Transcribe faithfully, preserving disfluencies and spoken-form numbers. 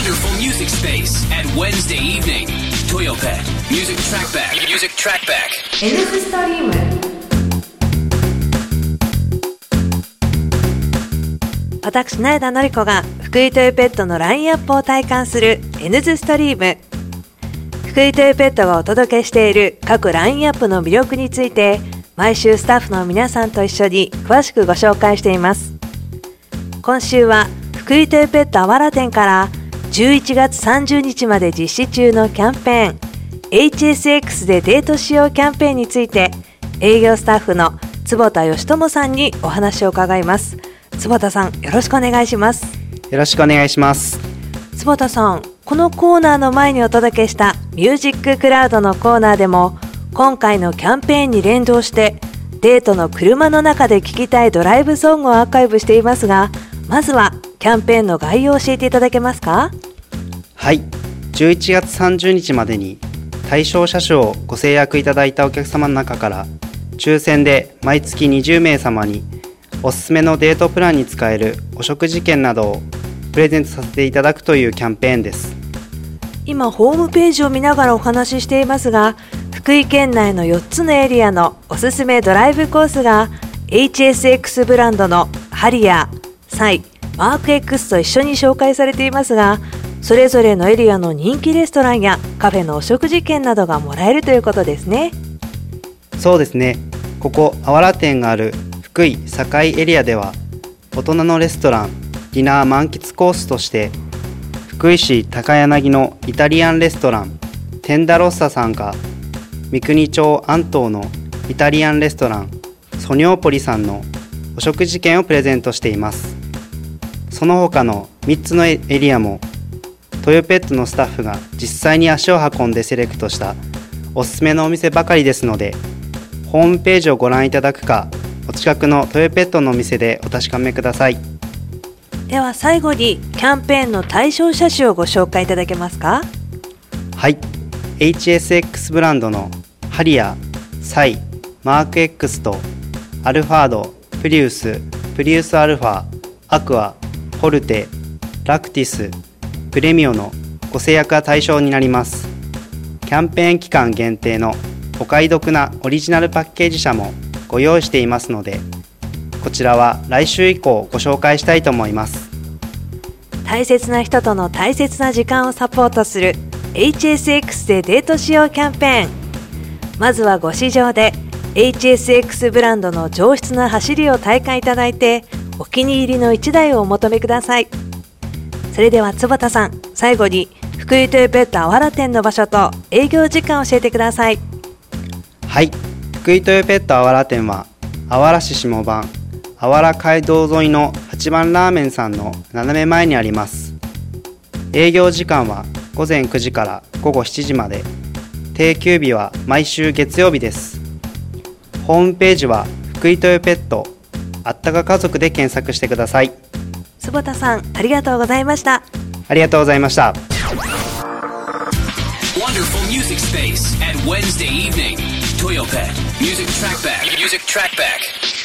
Wonderful music space at Wednesday evening. Toyopet Music Trackback. Music Trackback. エヌストリーム。私苗田のり子が福井トヨペットのラインアップを体感する エヌズ ストリーム。福井トヨペットがお届けしている各ラインアップの魅力について毎週スタッフの皆さんと一緒に詳しくご紹介しています。今週は福井トヨペットあわら店からじゅういちがつさんじゅうにちまで実施中のキャンペーン エイチエスエックス でデートしようキャンペーンについて営業スタッフの坪田義智さんにお話を伺います。坪田さん、よろしくお願いします。 よろしくお願いします。 坪田さん、このコーナーの前にお届けしたミュージッククラウドのコーナーでも今回のキャンペーンに連動してデートの車の中で聴きたいドライブソングをアーカイブしていますが、まずはキャンペーンの概要を教えていただけますか？ はい、じゅういちがつさんじゅうにちまでに対象車種をご制約いただいたお客様の中から抽選で毎月にじゅうめいさまにおすすめのデートプランに使えるお食事券などをプレゼントさせていただくというキャンペーンです。 今ホームページを見ながらお話ししていますが、福井県内のよっつのエリアのおすすめドライブコースが エイチエスエックス ブランドのハリアー、サイ、マーク X と一緒に紹介されていますが、それぞれのエリアの人気レストランやカフェのお食事券などがもらえるということですね。 そうですね。ここあわら店がある福井堺エリアでは大人のレストランディナー満喫コースとして福井市高柳のイタリアンレストランテンダロッサさんか三国町安東のイタリアンレストランソニョーポリさんのお食事券をプレゼントしています。その他のみっつのエリアもトヨペットのスタッフが実際に足を運んでセレクトしたおすすめのお店ばかりですので、ホームページをご覧いただくかお近くのトヨペットのお店でお確かめください。 では最後にキャンペーンの対象車種をご紹介いただけますか？ はい、 エイチエスエックス ブランドのハリア、サイ、マーク X とアルファード、プリウス、プリウスアルファ、アクア、フォルテ、ラクティス、プレミオのご制約が対象になります。キャンペーン期間限定のお買い得なオリジナルパッケージ車もご用意していますので、こちらは来週以降ご紹介したいと思います。 大切な人との大切な時間をサポートする エイチエスエックス でデートしようキャンペーン。まずはご試乗で エイチエスエックス ブランドの上質な走りを体感いただいてお気に入りのいちだいをお求めください。それでは坪田さん、最後に福井トヨペットあわら店の場所と営業時間を教えてください。 はい、福井トヨペットあわら店はあわら市下番あわら街道沿いのはちばんラーメンさんの斜め前にあります。営業時間はごぜんくじからごごしちじまで、定休日は毎週月曜日です。ホームページは福井トヨペットあったか家族で検索してください。 坪田さん、ありがとうございました。 ありがとうございました。 Wonderful music space at Wednesday evening. Toyopet Music Trackback. Music Trackback.